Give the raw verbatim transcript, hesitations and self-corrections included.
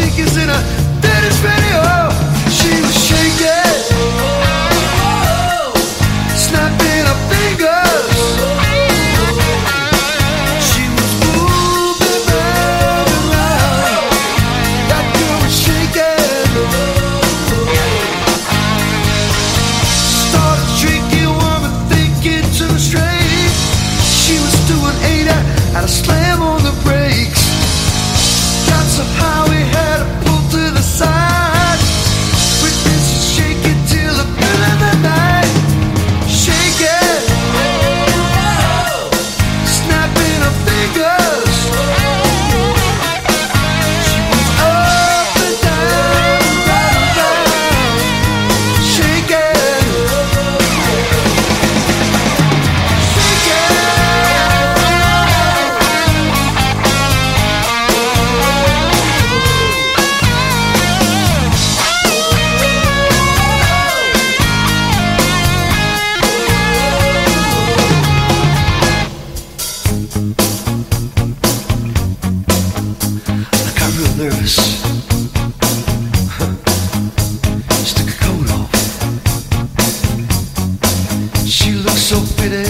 speakers in a daddy's radio. She was shaking, snapping her fingers. She was moving round and round. That girl was shaking. Started drinking, woman thinking too straight. She was doing eighty at a slam on the brakes. Got somehow we had to pull to the side. Witnesses shaking till the middle of the night. Shaking, snapping her fingers. She was up and down, right around. Shaking, shaking. I got real nervous. She took her coat off. She looked so pretty